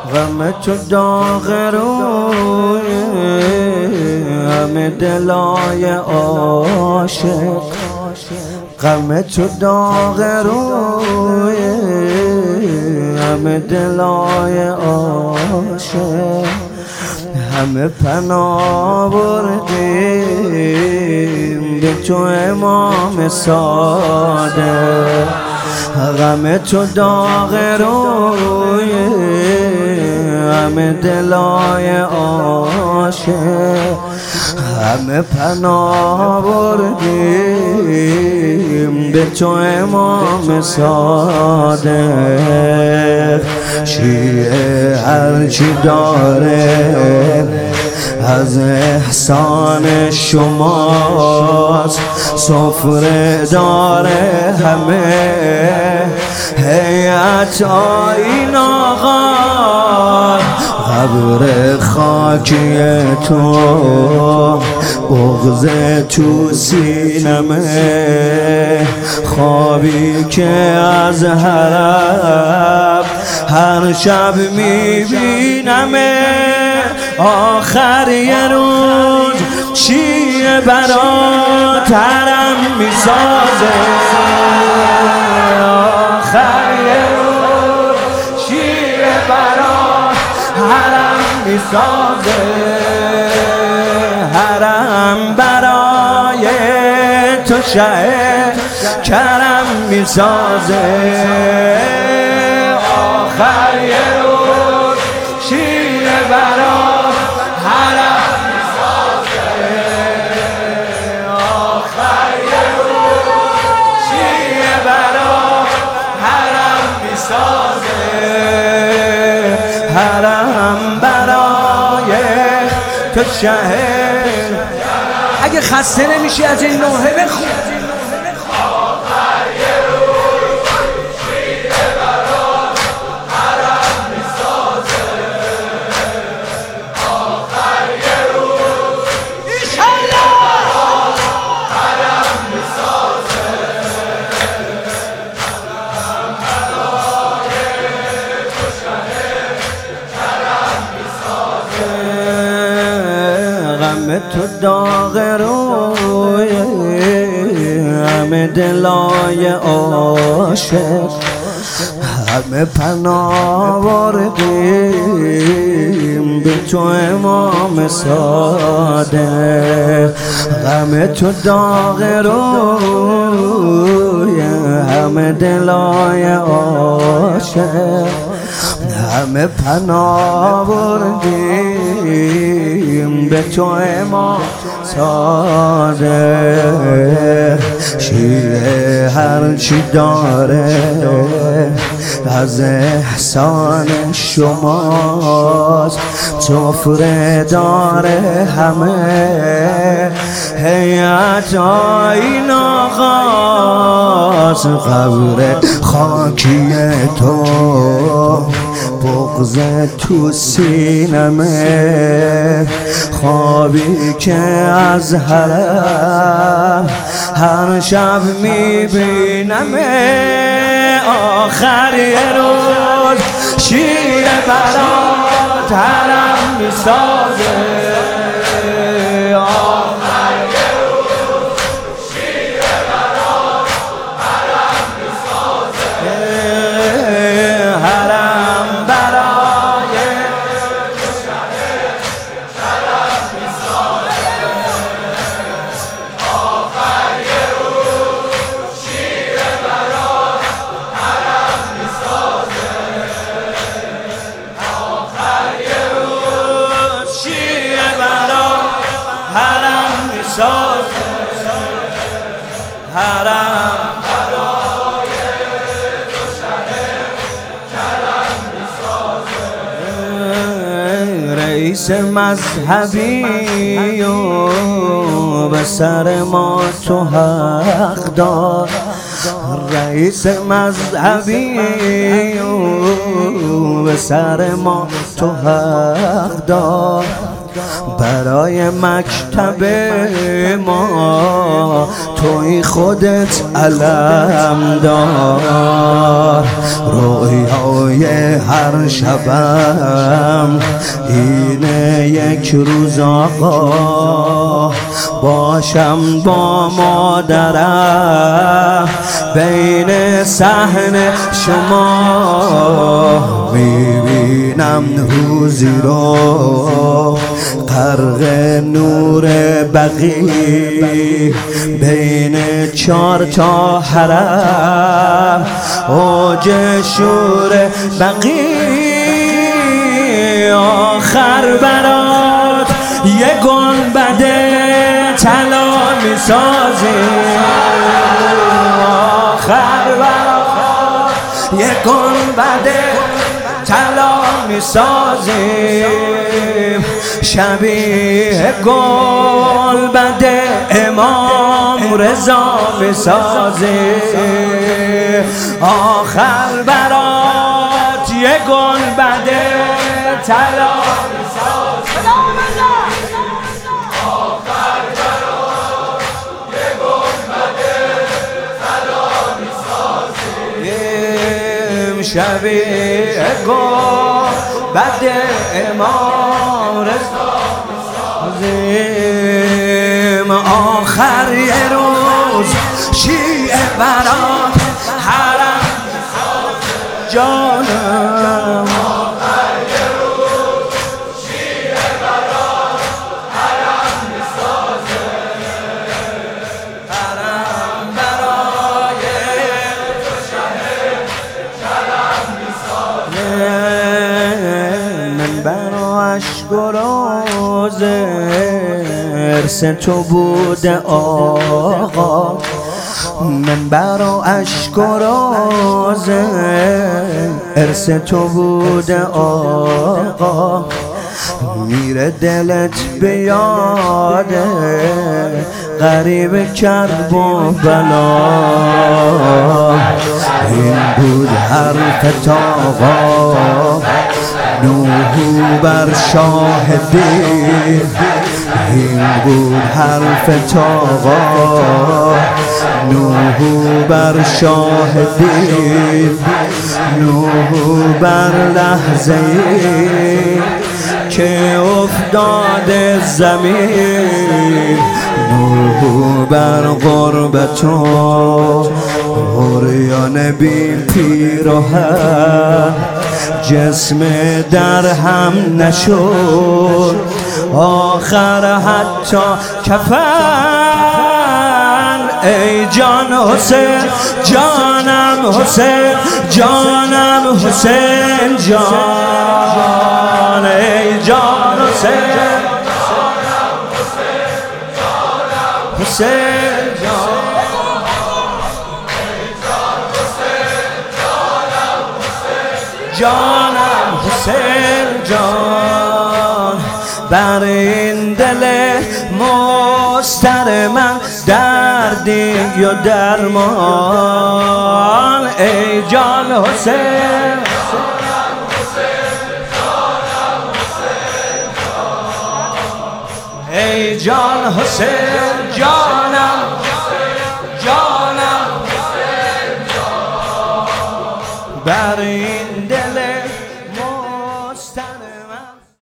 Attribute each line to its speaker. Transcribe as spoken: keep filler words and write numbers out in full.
Speaker 1: غم تو داغ روی همه دلای عاشق، غم تو داغ روی همه دلای عاشق، همه پناه بردیم به تو امام صادق. غم تو داغ روی همه دلای عاشق، همه پناه بردیم به تو امام صادق. شیعه هرچی داره از احسان شماست، سفره داره همه هیئت آیین آقا. قبر خاکی تو بغض تو سینمه، خوابی که از حرم هر شب میبینمه. آخر یه روز شیعه برات حرم میسازه، آخر یه روز شیعه برات حرم میسازه، حرم برای تو شه کرم میسازه. آخر یه روز شیعه برات حرم میسازه، آخر یه روز شیعه برات حرم میسازه، حرم برای تو شهر. اگه خسته نمیشی از این نوحه بخون. تو داغ روی همه دلای عاشق، همه پناه بردیم به تو امام صادق. غم تو داغ روی همه دلای عاشق، همه پناه بردیم به تو امام صادق. شیعه هرچی داره از احسان شماست، سفره داره همه هیئت آیین آقاست. قبر خاکی تو بغض تو سینمه، خوابی که از حرم هر شب میبینمه. آخر یه روز شیعه برات حرم میسازه، حرم برای تو شهر کرم میسازه. رئیس مذهبی و به سر ما تو حق دار، رئیس مذهبی و به سر ما تو حق دار. برای مکتب ما توی خودت علم دار. رویای هر شبم اینه یک روز آقا باشم با مادرم بین صحن شما. میبینم روزی رو غرق نور بقی بین چار تا حرم اوج شور بقی. آخر برات یه گنبد طلا میسازیم، آخر برات یه گنبد طلا میسازیم، شبیه گنبد امام رضا میسازیم. آخر برات یه گنبد طلا شبیه گنبد امام رضا میسازیم. آخر یه روز شیعه برات حرم جانم، آخر یه روز شیعه برات حرم میسازه، حرم برای تو شهر شرم میسازه. من برا اشک و راز ارث تو بوده آقا، من برا اشک و راز ارث تو بوده آقا. میره دلت به یاد غریب کرب و بلا. این بود حرف آقا نوح بر شاهدی، این بود حرف آقا نوح بر شاهدی، نوح بر لحظه که افتاد زمین، نوح بر غربت و عریان بی پیراهن، جسم در هم نشد آخر حتی کفن. ای جان حسین جانم حسین جانم حسین جان، ای جان حسین جانم حسین جانم حسین جان، جانم حسین جان. بر این دل مستر من دردی و درمان، ای جان حسین ای جان حسین جانم